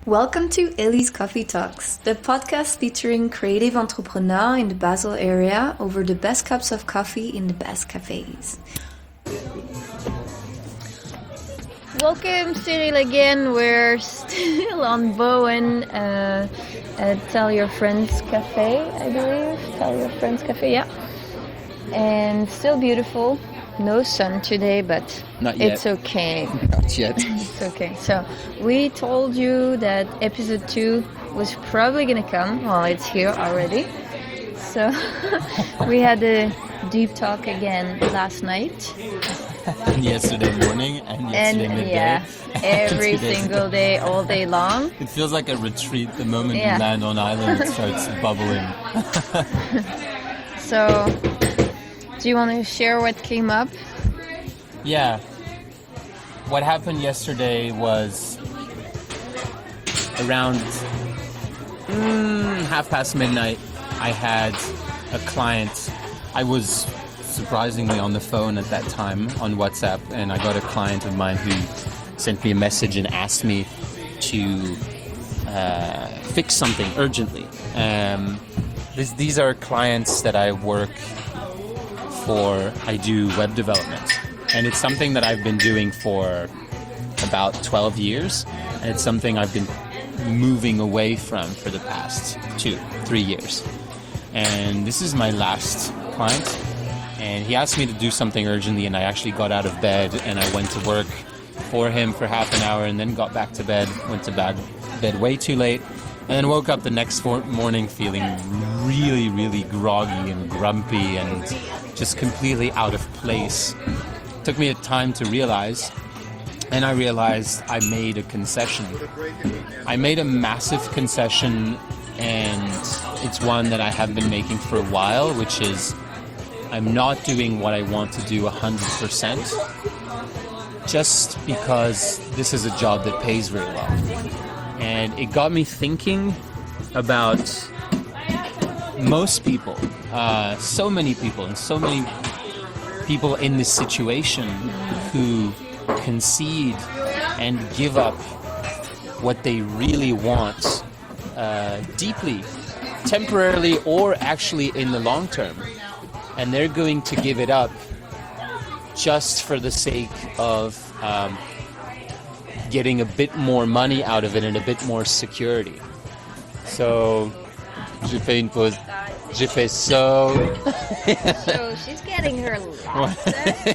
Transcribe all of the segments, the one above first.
Welcome to Ellie's Coffee Talks, the podcast featuring creative entrepreneurs in the Basel area over the best cups of coffee in the best cafes. Welcome, Cyril, again. We're still on Bowen at Tell Your Friends Cafe, I believe. Tell Your Friends Cafe, yeah. And still beautiful. No sun today, but Not yet. It's okay. Not yet. It's okay. So we told you that episode 2 was probably going to come. Well, it's here already. So we had a deep talk again last night. And yesterday morning and yesterday midday. Yeah, every single day, all day long. It feels like a retreat the moment you land on island. It starts bubbling. So, do you want to share what came up? Yeah. What happened yesterday was around midnight. I had a client. I was surprisingly on the phone at that time on WhatsApp, and I got a client of mine who sent me a message and asked me to fix something urgently. These are clients that I work for. I do web development, and it's something that I've been doing for about 12 years, and it's something I've been moving away from for the past 2-3 years. And this is my last client, and he asked me to do something urgently, and I actually got out of bed and I went to work for him for half an hour and then got back to bed, went to bed way too late, and then woke up the next morning feeling really, really groggy and grumpy and just completely out of place. Took me a time to realize, and I realized I made a concession. I made a massive concession, and it's one that I have been making for a while, which is I'm not doing what I want to do 100% just because this is a job that pays very well. And it got me thinking about most people, so many people in this situation who concede and give up what they really want deeply, temporarily, or actually in the long term. And they're going to give it up just for the sake of getting a bit more money out of it and a bit more security. So, j'ai fait une pause. J'ai fait so. So she's getting her laughter.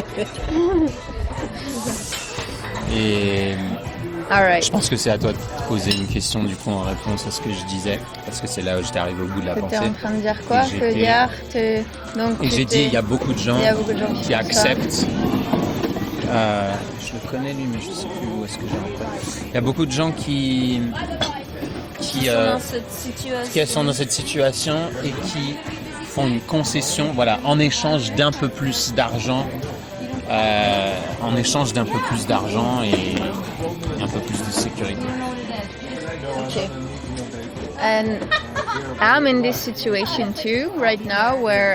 Et All right. je pense que c'est à toi de poser une question du coup en réponse à ce que je disais, parce que c'est là où j'étais arrivé au bout de la Tu pensée. es en train de dire quoi? Donc, Et j'ai dit, il y a beaucoup de gens qui acceptent. Je le connais lui, mais je ne sais plus où est-ce que j'ai rencontré. Il y a beaucoup de gens qui sont dans cette situation et qui font une concession, voilà, en échange d'un peu plus d'argent, et un peu plus de sécurité. Okay. And I'm in this situation too right now where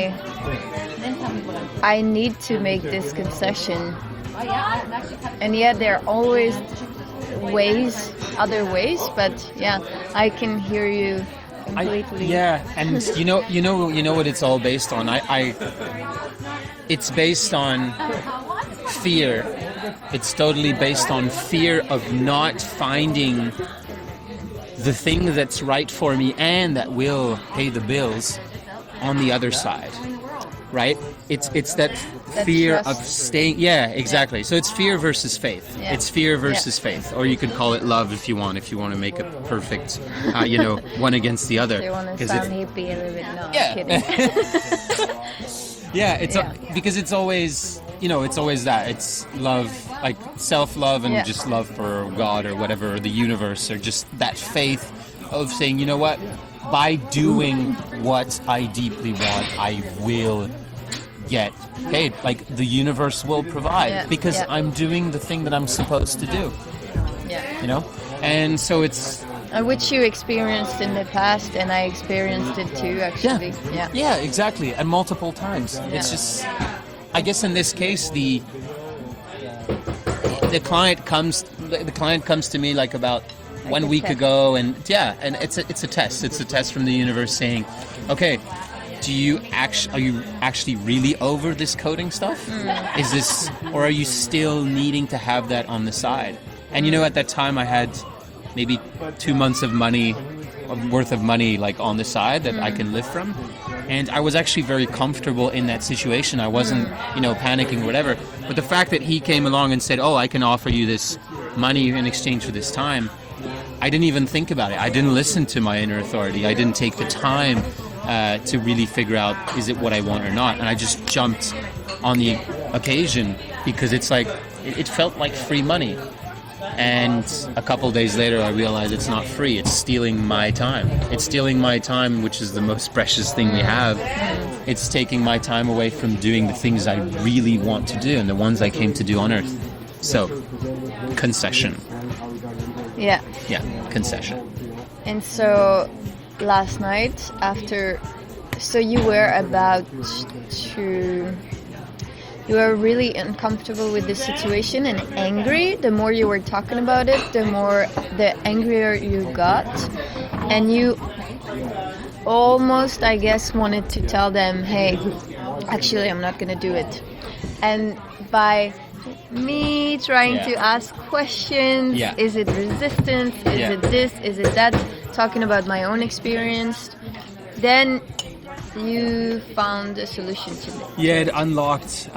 I need to make this concession. And yet there are always other ways, but yeah, I can hear you completely. And you know what it's all based on. It's based on fear. It's totally based on fear of not finding the thing that's right for me and that will pay the bills on the other side, right? It's that fear of staying. Yeah, exactly. So it's fear versus faith. Yeah. It's fear versus faith, or you could call it love if you want to make it perfect, one against the other. You want to sound hippie a little bit? No, Yeah. I'm kidding. Because it's always, it's always that. It's love, like self-love and just love for God or whatever, or the universe, or just that faith of saying, you know what, by doing what I deeply want, I will get paid. Like the universe will provide because I'm doing the thing that I'm supposed to do. Yeah. And so it's... Which you experienced in the past, and I experienced it too, actually. Yeah, exactly, and multiple times. Yeah. It's just, I guess in this case, the client comes to me like about 1 a week test. ago, and it's a test. It's a test from the universe saying, okay, are you actually really over this coding stuff? Is this, or are you still needing to have that on the side? And at that time I had maybe 2 months of money worth of money like on the side that I can live from, and I was actually very comfortable in that situation. I wasn't panicking or whatever, but the fact that he came along and said, oh, I can offer you this money in exchange for this time, I didn't even think about it. I didn't listen to my inner authority. I didn't take the time to really figure out, is it what I want or not? And I just jumped on the occasion because it's like, it felt like free money. And a couple days later, I realized it's not free. It's stealing my time. It's stealing my time, which is the most precious thing we have. It's taking my time away from doing the things I really want to do and the ones I came to do on Earth. So, concession. Yeah. Yeah, concession. And so last night so you were about to, you were really uncomfortable with the situation and angry. The more you were talking about it, the angrier you got. And you almost, I guess, wanted to tell them, hey, actually, I'm not going to do it. And by me trying to ask questions, is it resistance? Is it this? Is it that? Talking about my own experience. Then you found a solution to it. Yeah, it unlocked.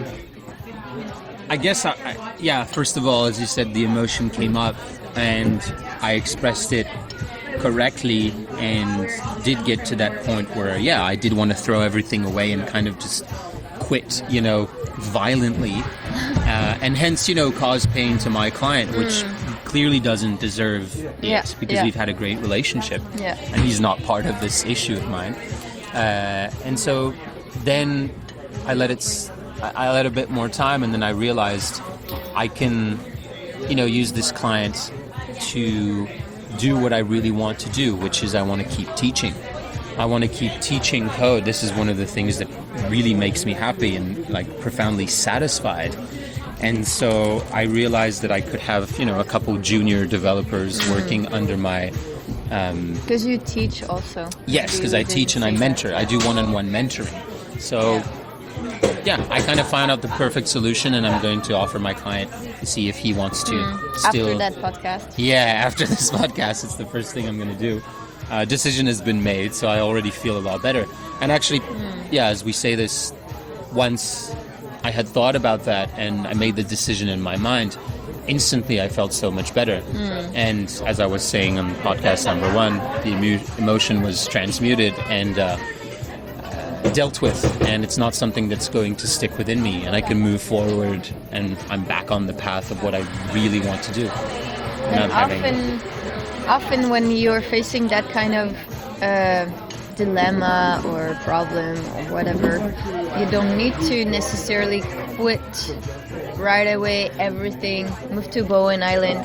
I guess, first of all, as you said, the emotion came up and I expressed it correctly and did get to that point where, I did want to throw everything away and kind of just quit, violently, and hence, cause pain to my client, which clearly doesn't deserve it because we've had a great relationship and he's not part of this issue of mine. And so then I let a bit more time, and then I realized I can, use this client to do what I really want to do, which is I want to keep teaching. I want to keep teaching code. This is one of the things that really makes me happy and like profoundly satisfied. And so I realized that I could have, a couple junior developers working under my... Because you teach also. Yes, because I teach and I mentor. I do one-on-one mentoring. So, I kind of found out the perfect solution, and I'm going to offer my client to see if he wants to still... After that podcast. Yeah, after this podcast, it's the first thing I'm going to do. Decision has been made, so I already feel a lot better. And actually, as we say this, once I had thought about that and I made the decision in my mind, instantly I felt so much better. And as I was saying on podcast number 1, the emotion was transmuted and dealt with, and it's not something that's going to stick within me, and I can move forward and I'm back on the path of what I really want to do. And often when you're facing that kind of dilemma or problem or whatever, you don't need to necessarily quit right away everything, move to Bowen Island.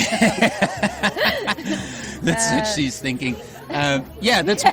That's what she's thinking. That's...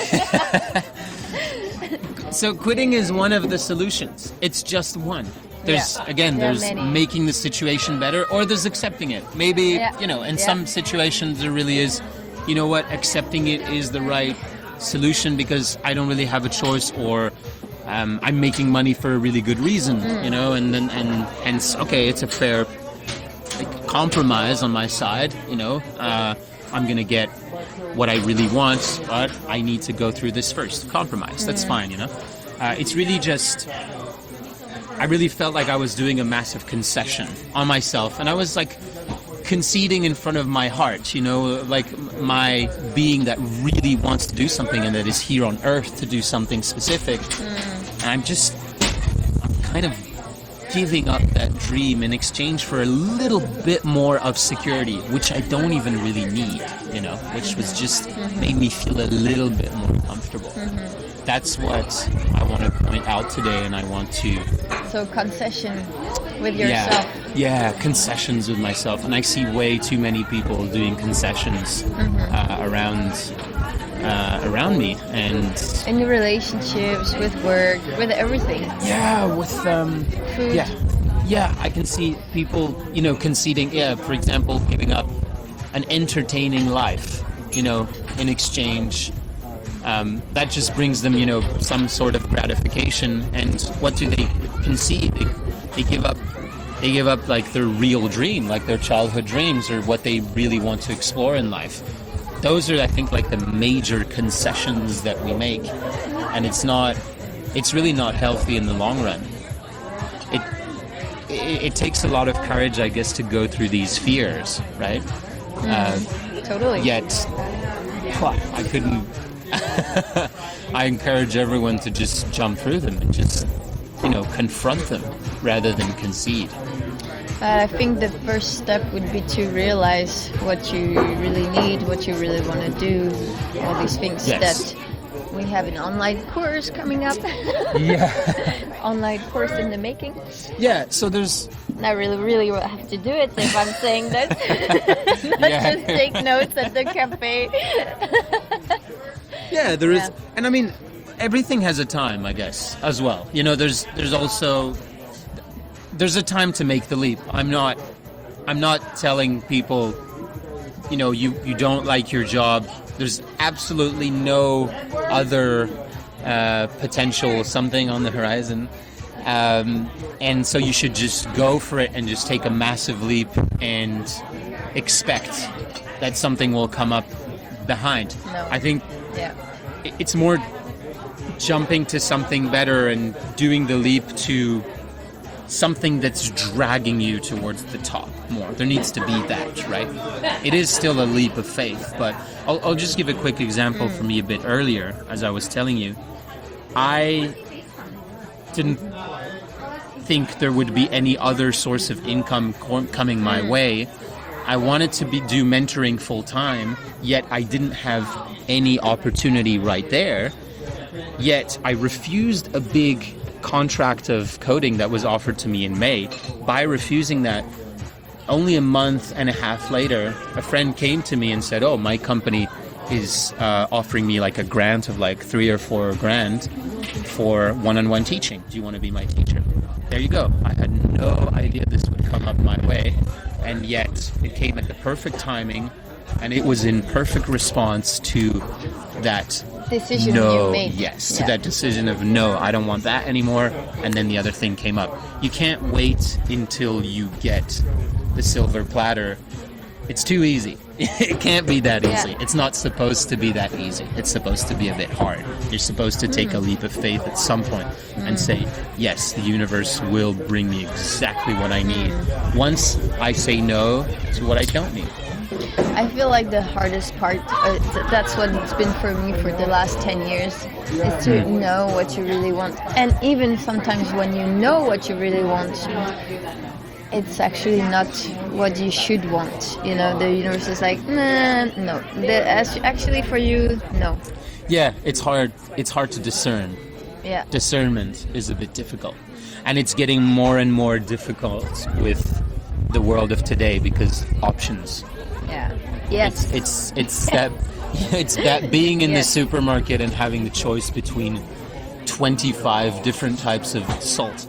So quitting is one of the solutions. It's just one. There's many. Making the situation better, or there's accepting it. Maybe, in some situations there really is, accepting it is the right solution because I don't really have a choice, or I'm making money for a really good reason, and hence, okay, it's a fair compromise on my side, I'm going to get what I really want, but I need to go through this first. Compromise, that's fine, It's really just... I really felt like I was doing a massive concession on myself, and I was like conceding in front of my heart, like my being that really wants to do something and that is here on Earth to do something specific. And I'm kind of giving up that dream in exchange for a little bit more of security, which I don't even really need, which was just made me feel a little bit more comfortable. That's what I want to point out today, and I want to... So concession with yourself. Yeah, concessions with myself. And I see way too many people doing concessions around me. And in your relationships, with work, with everything. Yeah, with... food. Yeah, I can see people, conceding, for example, giving up an entertaining life, in exchange. That just brings them, some sort of gratification. And what do they concede? They give up like their real dream, like their childhood dreams, or what they really want to explore in life. Those are, I think, like the major concessions that we make, and it's really not healthy in the long run. It takes a lot of courage, I guess, to go through these fears, right? Totally. Yet, I couldn't. I encourage everyone to just jump through them and just, confront them rather than concede. I think the first step would be to realize what you really need, what you really want to do, all these things. Yes. That we have an online course coming up. Yeah. Online course in the making. Yeah, so there's... I really will have to do it if I'm saying that. Not just take notes at the cafe. Yeah, there is... And I mean, everything has a time, I guess, as well. There's also... There's a time to make the leap. I'm not telling people, you don't like your job. There's absolutely no other potential something on the horizon. And so you should just go for it and just take a massive leap and expect that something will come up behind. No. I think it's more jumping to something better and doing the leap to something that's dragging you towards the top more. There needs to be that, right? It is still a leap of faith, but I'll just give a quick example for me a bit earlier. As I was telling you, I didn't think there would be any other source of income coming my way. I wanted to do mentoring full time, yet I didn't have any opportunity right there. Yet I refused a big contract of coding that was offered to me in May. By refusing that, only a month and a half later, a friend came to me and said, "Oh, my company is offering me like a grant of like 3 or 4 grand for one-on-one teaching. Do you want to be my teacher?" There you go. I had no idea this would come up my way, and yet it came at the perfect timing, and it was in perfect response to that decision you made. To that decision of no, I don't want that anymore, and then the other thing came up. You can't wait until you get the silver platter. It's too easy. It can't be that easy. It's not supposed to be that easy. It's supposed to be a bit hard. You're supposed to take a leap of faith at some point and say, yes, the universe will bring me exactly what I need once I say no to what I don't need. I feel like the hardest part, that's what it's been for me for the last 10 years, is to know what you really want. And even sometimes when you know what you really want, it's actually not what you should want. The universe is like, nah, no. Actually for you, no. Yeah, it's hard. It's hard to discern. Yeah. Discernment is a bit difficult. And it's getting more and more difficult with the world of today because options. Yeah. Yes. It's that being in the supermarket and having the choice between 25 different types of salt.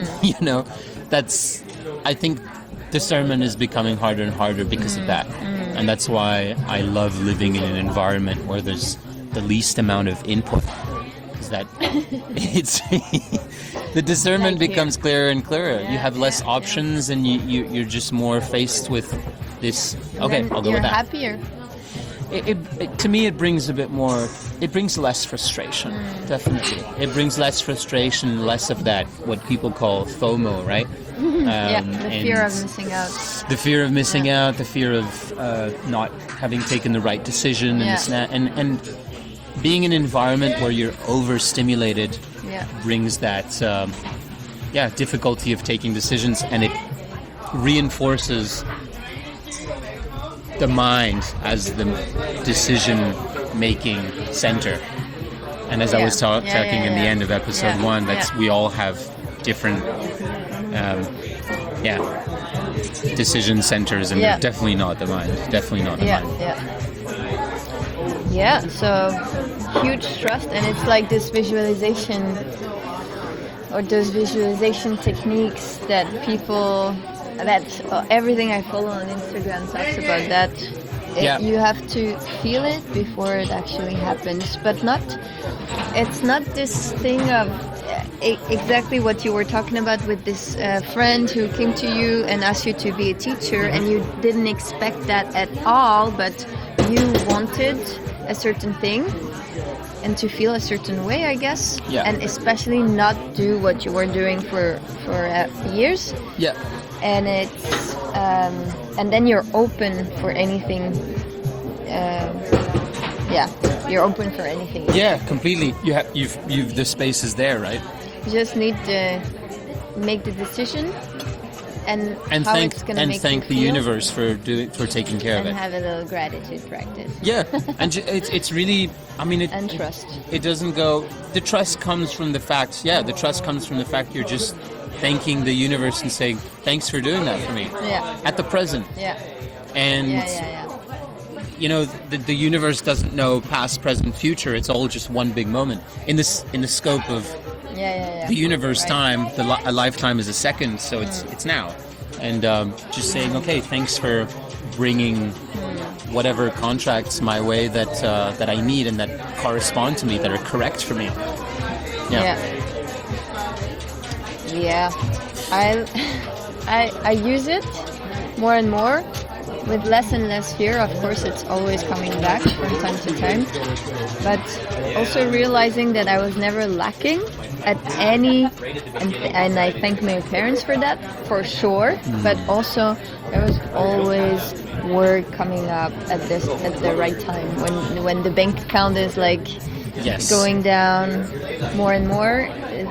I think discernment is becoming harder and harder because of that. And that's why I love living in an environment where there's the least amount of input. Is that it's the discernment becomes clearer and clearer. You have less options, and you're just more faced with this. Okay, I'll go with that. You're happier. It to me, it brings a bit more. It brings less frustration. Definitely, it brings less frustration, less of that what people call FOMO, right? The fear of missing out. The fear of missing out. The fear of not having taken the right decision, and this and that, and being in an environment where you're overstimulated brings that difficulty of taking decisions, and it reinforces the mind as the decision-making center. And as I was talking in the end of episode 1, that's we all have different decision centers, and they're definitely not the mind. Definitely not the mind. Yeah, so huge trust, and it's like this visualization or those visualization techniques that people, everything I follow on Instagram talks about that. Yeah. You have to feel it before it actually happens, but it's not this thing of exactly what you were talking about with this friend who came to you and asked you to be a teacher, and you didn't expect that at all, but you wanted a certain thing and to feel a certain way, I guess. Yeah. And especially not do what you were doing for years. Yeah. And it's and then you're open for anything. You're open for anything. Yeah, completely. You've the space is there, right? You just need to make the decision and how thank it's gonna make thank you the feel, universe for taking care of and it. have a little gratitude practice. Yeah, and it's really, I mean, And trust. It doesn't go. The trust comes from the fact. Yeah, the trust comes from the fact you're just thanking the universe and saying thanks for doing that for me. Yeah. At the present. Yeah. And Yeah. you know, the universe doesn't know past, present, future. It's all just one big moment. In the scope of Yeah. the universe, Right. time, a lifetime is a second, so it's now. And just saying, okay, thanks for bringing whatever contracts my way that I need and that correspond to me, that are correct for me. Yeah. Yeah. I use it more and more with less and less fear. Of course, it's always coming back from time to time, but also realizing that I was never lacking at any, and I thank my parents for that, for sure. But also, there was always work coming up at the right time when the bank account is like Yes. going down more and more.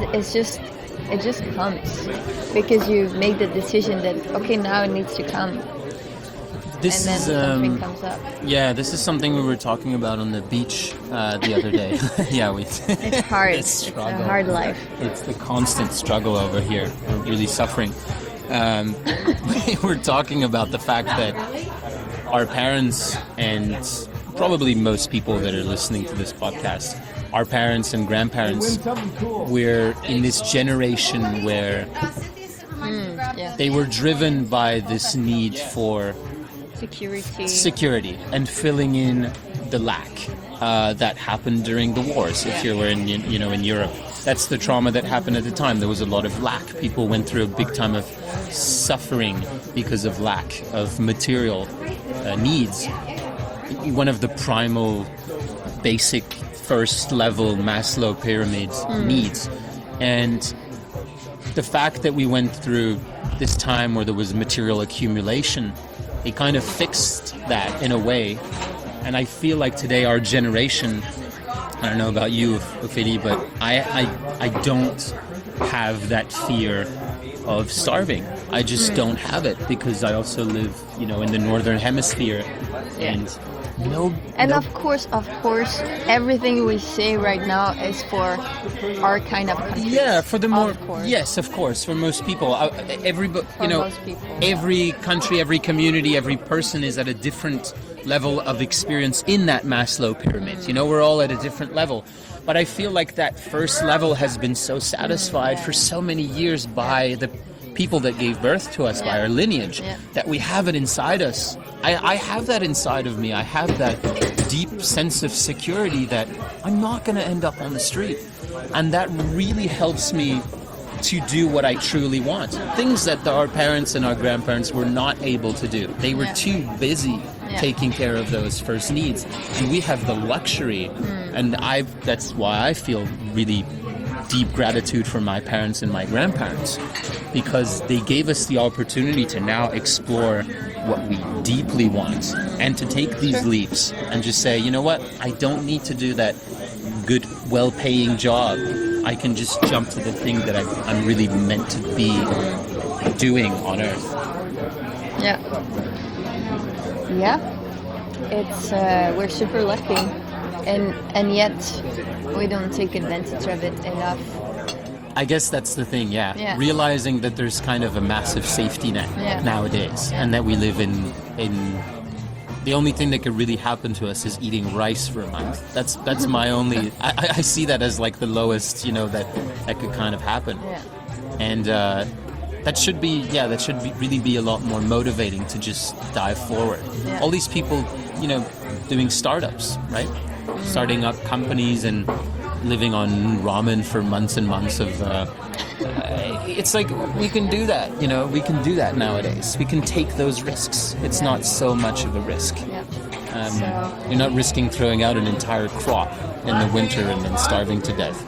It just comes because you make the decision that okay, now it needs to come. This And then is something comes up. yeah. This is something we were talking about on the beach the other day. Yeah, It's hard. It's It's a struggle. hard life. It's the constant struggle over here. We're really suffering. We were talking about the fact that our parents and probably most people that are listening to this podcast, our parents and grandparents, we're in this generation where Yeah. they were driven by this need for Security. and filling in the lack that happened during the wars. If you were in Europe, that's the trauma that happened at the time. There was a lot of lack. People went through a big time of suffering because of lack of material needs. One of the primal, basic, first level Maslow pyramids needs, and the fact that we went through this time where there was material accumulation, it kind of fixed that in a way. And I feel like today our generation, I don't know about you, Ophélie, but I don't have that fear of starving. I just don't have it because I also live, in the northern hemisphere. Yeah. And Of course, everything we say right now is for our kind of country. yeah, for the more, Of course. yes, of course, for most people, most people, every country, every community, every person is at a different level of experience in that Maslow pyramid. We're all at a different level. But I feel like that first level has been so satisfied for so many years by the people that gave birth to us, by our lineage, that we have it inside us. I have that inside of me. I have that deep sense of security that I'm not going to end up on the street. And that really helps me to do what I truly want. Things that our parents and our grandparents were not able to do. They were too busy taking care of those first needs. And we have the luxury, and that's why I feel really deep gratitude for my parents and my grandparents, because they gave us the opportunity to now explore what we deeply want and to take these leaps and just say, you know what, I don't need to do that good, well-paying job. I can just jump to the thing that I'm really meant to be doing on Earth. Yeah. It's we're super lucky, and yet we don't take advantage of it enough. I guess that's the thing, Yeah. Realizing that there's kind of a massive safety net nowadays, and that we live in the only thing that could really happen to us is eating rice for a month. That's my only. I see that as like the lowest, that could kind of happen. Yeah. And that should really be a lot more motivating to just dive forward. Yeah. All these people doing startups, right? Starting up companies and living on ramen for months and months of. It's like we can do that, we can do that nowadays. We can take those risks. It's not so much of a risk. Yeah. You're not risking throwing out an entire crop in the winter and then starving to death.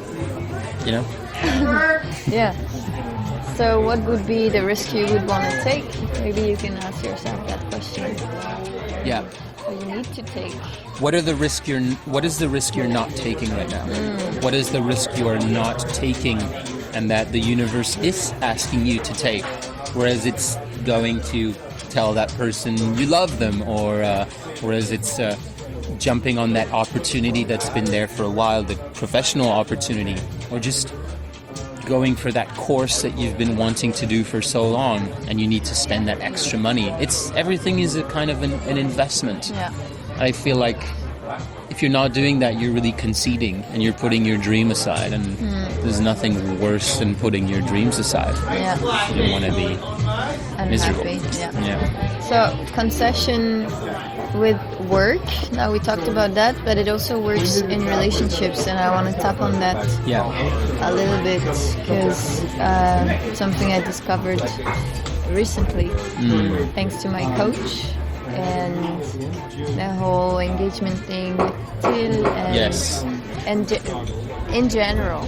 Yeah. So what would be the risk you would want to take? Maybe you can ask yourself that question. Yeah. So you need to take. What is the risk you're not taking right now? What is the risk you are not taking and that the universe is asking you to take? Whereas it's going to tell that person you love them, or whereas it's jumping on that opportunity that's been there for a while, the professional opportunity, or just going for that course that you've been wanting to do for so long and you need to spend that extra money. Everything is a kind of an investment. Yeah. I feel like if you're not doing that, you're really conceding and you're putting your dream aside, and there's nothing worse than putting your dreams aside. Yeah. You don't want to be miserable. Unhappy. Yeah. So concession with work. Now we talked about that, but it also works in relationships, and I want to tap on that a little bit because something I discovered recently thanks to my coach and the whole engagement thing with Till and in general.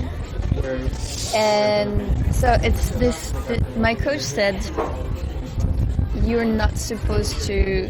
And so it's this. My coach said you're not supposed to.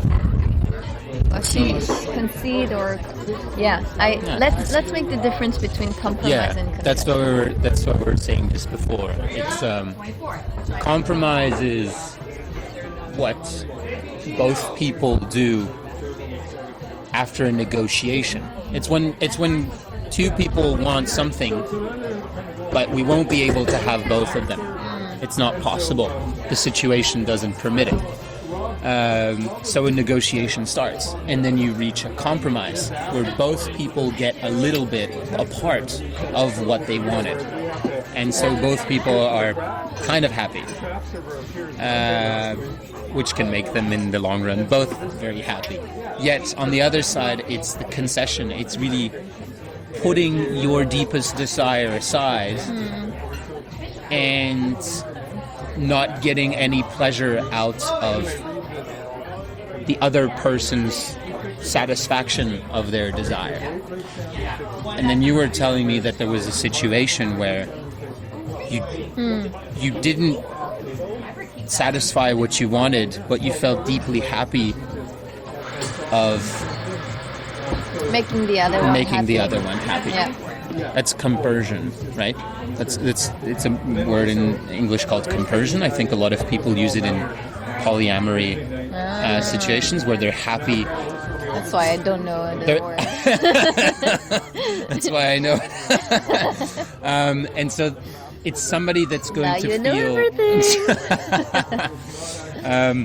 Concede or let's make the difference between compromise and concession. That's what we were saying just before. It's compromise is what both people do after a negotiation. It's when two people want something, but we won't be able to have both of them. It's not possible. The situation doesn't permit it. So a negotiation starts, and then you reach a compromise where both people get a little bit a part of what they wanted, and so both people are kind of happy, which can make them in the long run both very happy. Yet on the other side, it's the concession. It's really putting your deepest desire aside and not getting any pleasure out of the other person's satisfaction of their desire. And then you were telling me that there was a situation where you didn't satisfy what you wanted, but you felt deeply happy of making the other one happy. Yeah. That's compersion, right? It's a word in English called compersion. I think a lot of people use it in polyamory situations where they're happy. That's why I don't know the word. That's why I know it. And so it's somebody that's going now to you feel. Know everything.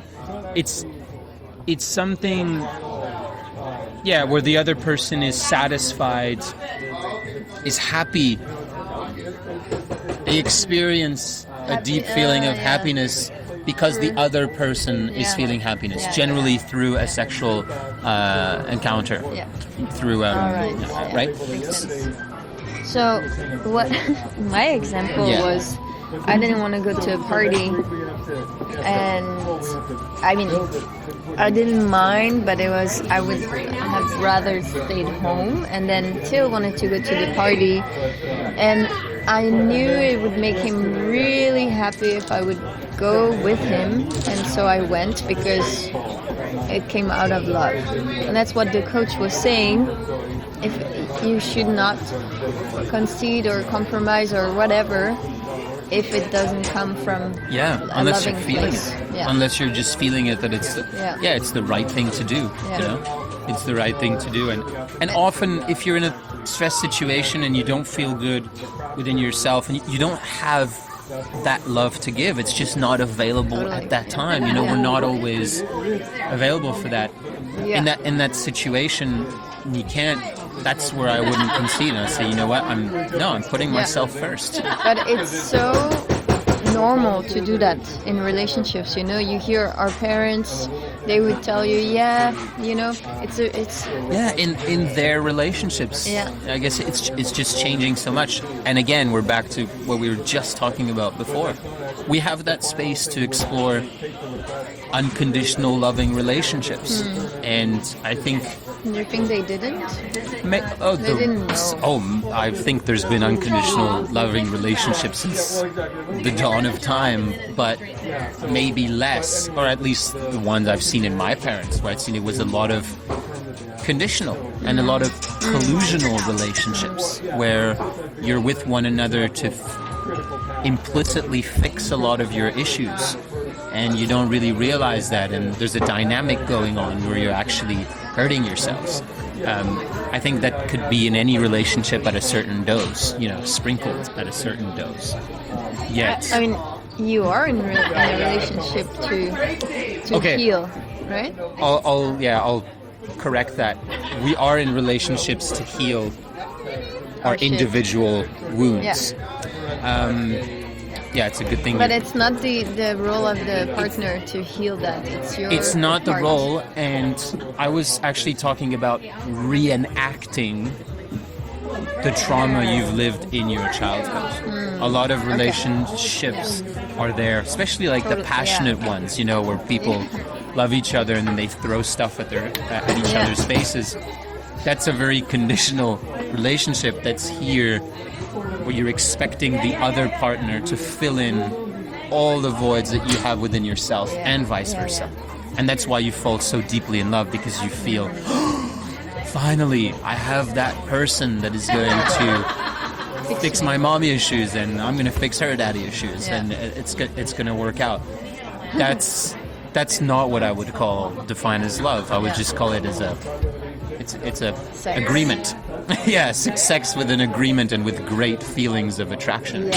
It's something, where the other person is satisfied, is happy. They experience a deep feeling of happiness because the other person is feeling happiness, generally through a sexual encounter. Yeah. Through right? Makes sense. So what my example was, I didn't want to go to a party, and I mean, I didn't mind, but I would have rather stayed home. And then Till wanted to go to the party, and I knew it would make him really happy if I would go with him, and so I went because it came out of love. And that's what the coach was saying. If you should not concede or compromise or whatever if it doesn't come from unless you're feeling place. it, unless you're just feeling it that it's it's the right thing to do. You know, it's the right thing to do, and often if you're in a stress situation and you don't feel good within yourself and you don't have that love to give, it's just not available at that time. You know, we're not always available for that. In that situation, you can't. That's where I wouldn't concede. And I say, you know what? I'm putting myself first. But it's so normal to do that in relationships. You know, you hear our parents they would tell you, yeah, it's Yeah, in their relationships. Yeah. I guess it's just changing so much. And again, we're back to what we were just talking about before. We have that space to explore unconditional loving relationships. And I think you think they didn't? They didn't know. I think there's been unconditional loving relationships since the dawn of time, but maybe less, or at least the ones I've seen in my parents, where I've seen it was a lot of conditional and a lot of collusional relationships where you're with one another to implicitly fix a lot of your issues, and you don't really realize that, and there's a dynamic going on where you're actually hurting yourselves. I think that could be in any relationship at a certain dose, sprinkled at a certain dose. Yet, I mean, you are in a relationship to Okay. heal, right? I'll correct that. We are in relationships to heal our shit. individual wounds. Yeah, it's a good thing. But it's not the role of the partner to heal that. It's not the part. role, and I was actually talking about reenacting the trauma you've lived in your childhood. A lot of relationships are there, especially like the passionate ones, where people love each other and then they throw stuff at each other's faces. That's a very conditional relationship that's here, where you're expecting the other partner to fill in all the voids that you have within yourself and vice versa. And that's why you fall so deeply in love, because you feel, finally, I have that person that is going to fix my mommy issues, and I'm going to fix her daddy issues, and it's going to work out. That's not what I would define as love. I would just call it as it's a Sex. agreement. Yes, sex with an agreement and with great feelings of attraction.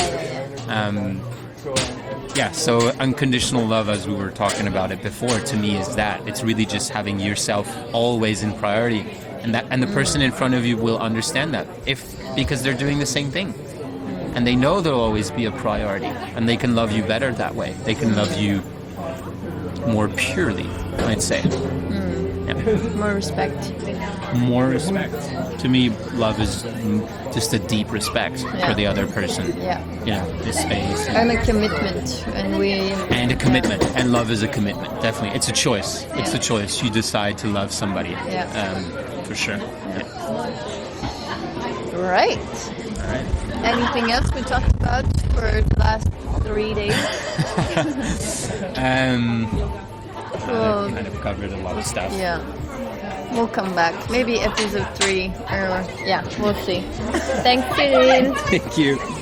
So unconditional love, as we were talking about it before, to me is that. It's really just having yourself always in priority, and the person in front of you will understand that, because they're doing the same thing. And they know there'll always be a priority, and they can love you better that way. They can love you more purely, I'd say. More respect. More respect. To me, love is just a deep respect for the other person. The space. And a commitment. And a commitment. And love is a commitment, definitely. It's a choice. It's a choice. You decide to love somebody. For sure. Right. All right. Anything else we talked about for the last 3 days? Kind of covered a lot of stuff. Yeah. We'll come back. Maybe episode 3. Or, we'll see. Thanks, Cyril. Thank you.